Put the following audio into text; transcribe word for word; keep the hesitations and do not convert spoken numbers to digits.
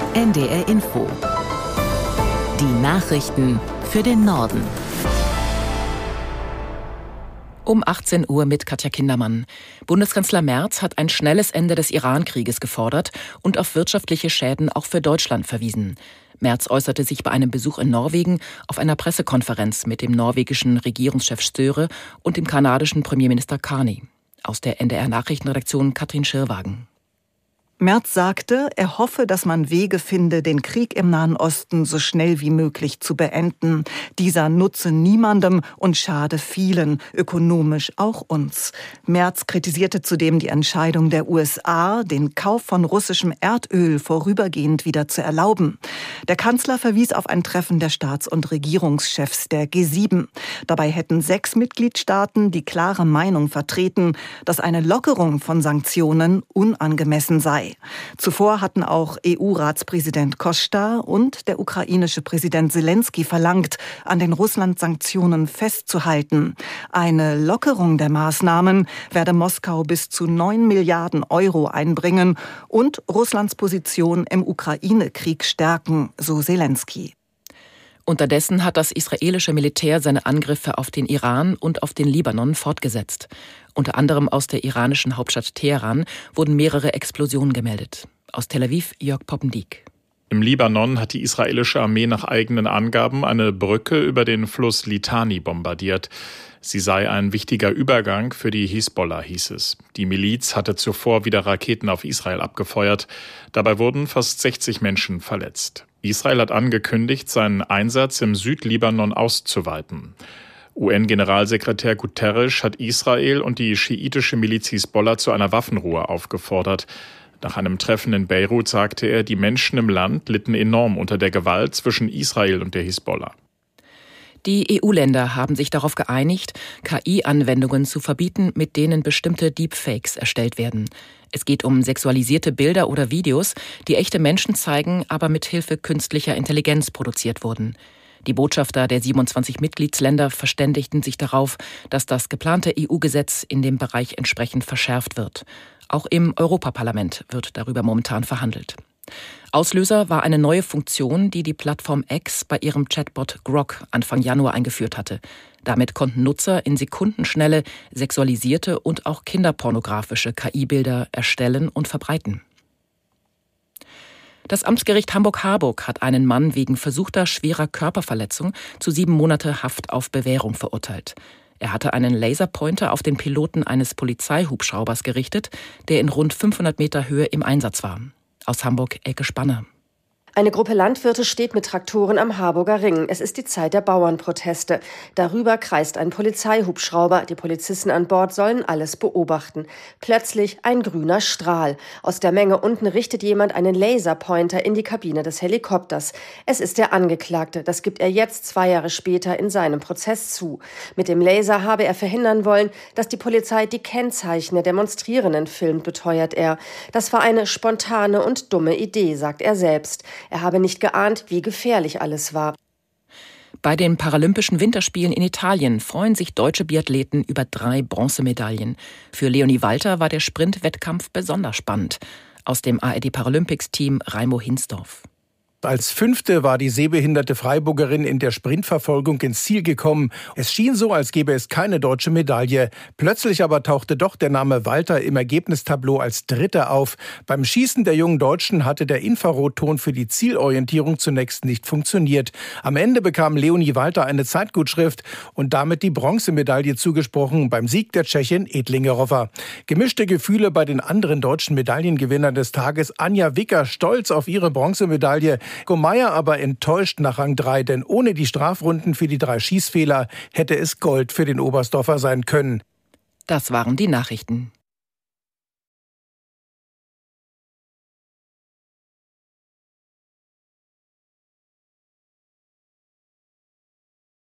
N D R Info. Die Nachrichten für den Norden. Um achtzehn Uhr mit Katja Kindermann. Bundeskanzler Merz hat ein schnelles Ende des Iran-Krieges gefordert und auf wirtschaftliche Schäden auch für Deutschland verwiesen. Merz äußerte sich bei einem Besuch in Norwegen auf einer Pressekonferenz mit dem norwegischen Regierungschef Støre und dem kanadischen Premierminister Carney. Aus der N D R-Nachrichtenredaktion Katrin Schirrwagen. Merz sagte, er hoffe, dass man Wege finde, den Krieg im Nahen Osten so schnell wie möglich zu beenden. Dieser nutze niemandem und schade vielen, ökonomisch auch uns. Merz kritisierte zudem die Entscheidung der U S A, den Kauf von russischem Erdöl vorübergehend wieder zu erlauben. Der Kanzler verwies auf ein Treffen der Staats- und Regierungschefs der G sieben. Dabei hätten sechs Mitgliedstaaten die klare Meinung vertreten, dass eine Lockerung von Sanktionen unangemessen sei. Zuvor hatten auch E U-Ratspräsident Costa und der ukrainische Präsident Selenskyj verlangt, an den Russland-Sanktionen festzuhalten. Eine Lockerung der Maßnahmen werde Moskau bis zu neun Milliarden Euro einbringen und Russlands Position im Ukraine-Krieg stärken, so Selenskyj. Unterdessen hat das israelische Militär seine Angriffe auf den Iran und auf den Libanon fortgesetzt. Unter anderem aus der iranischen Hauptstadt Teheran wurden mehrere Explosionen gemeldet. Aus Tel Aviv Jörg Poppendiek. Im Libanon hat die israelische Armee nach eigenen Angaben eine Brücke über den Fluss Litani bombardiert. Sie sei ein wichtiger Übergang für die Hisbollah, hieß es. Die Miliz hatte zuvor wieder Raketen auf Israel abgefeuert. Dabei wurden fast sechzig Menschen verletzt. Israel hat angekündigt, seinen Einsatz im Südlibanon auszuweiten. U N-Generalsekretär Guterres hat Israel und die schiitische Miliz Hisbollah zu einer Waffenruhe aufgefordert. Nach einem Treffen in Beirut sagte er, die Menschen im Land litten enorm unter der Gewalt zwischen Israel und der Hisbollah. Die E U-Länder haben sich darauf geeinigt, K I-Anwendungen zu verbieten, mit denen bestimmte Deepfakes erstellt werden. Es geht um sexualisierte Bilder oder Videos, die echte Menschen zeigen, aber mit Hilfe künstlicher Intelligenz produziert wurden. Die Botschafter der siebenundzwanzig Mitgliedsländer verständigten sich darauf, dass das geplante E U-Gesetz in dem Bereich entsprechend verschärft wird. Auch im Europaparlament wird darüber momentan verhandelt. Auslöser war eine neue Funktion, die die Plattform X bei ihrem Chatbot Grok Anfang Januar eingeführt hatte. Damit konnten Nutzer in Sekundenschnelle sexualisierte und auch kinderpornografische K I-Bilder erstellen und verbreiten. Das Amtsgericht Hamburg-Harburg hat einen Mann wegen versuchter schwerer Körperverletzung zu sieben Monate Haft auf Bewährung verurteilt. Er hatte einen Laserpointer auf den Piloten eines Polizeihubschraubers gerichtet, der in rund fünfhundert Meter Höhe im Einsatz war. Aus Hamburg Elke Spanner. Eine Gruppe Landwirte steht mit Traktoren am Harburger Ring. Es ist die Zeit der Bauernproteste. Darüber kreist ein Polizeihubschrauber. Die Polizisten an Bord sollen alles beobachten. Plötzlich ein grüner Strahl. Aus der Menge unten richtet jemand einen Laserpointer in die Kabine des Helikopters. Es ist der Angeklagte. Das gibt er jetzt zwei Jahre später in seinem Prozess zu. Mit dem Laser habe er verhindern wollen, dass die Polizei die Kennzeichen der Demonstrierenden filmt, beteuert er. Das war eine spontane und dumme Idee, sagt er selbst. Er habe nicht geahnt, wie gefährlich alles war. Bei den Paralympischen Winterspielen in Italien freuen sich deutsche Biathleten über drei Bronzemedaillen. Für Leonie Walter war der Sprintwettkampf besonders spannend. Aus dem A R D Paralympics-Team Raimo Hinsdorf. Als Fünfte war die sehbehinderte Freiburgerin in der Sprintverfolgung ins Ziel gekommen. Es schien so, als gäbe es keine deutsche Medaille. Plötzlich aber tauchte doch der Name Walter im Ergebnistableau als Dritter auf. Beim Schießen der jungen Deutschen hatte der Infrarotton für die Zielorientierung zunächst nicht funktioniert. Am Ende bekam Leonie Walter eine Zeitgutschrift und damit die Bronzemedaille zugesprochen beim Sieg der Tschechin Edlingerova. Gemischte Gefühle bei den anderen deutschen Medaillengewinnern des Tages. Anja Wicker stolz auf ihre Bronzemedaille. Gomeyer aber enttäuscht nach Rang drei, denn ohne die Strafrunden für die drei Schießfehler hätte es Gold für den Oberstdorfer sein können. Das waren die Nachrichten.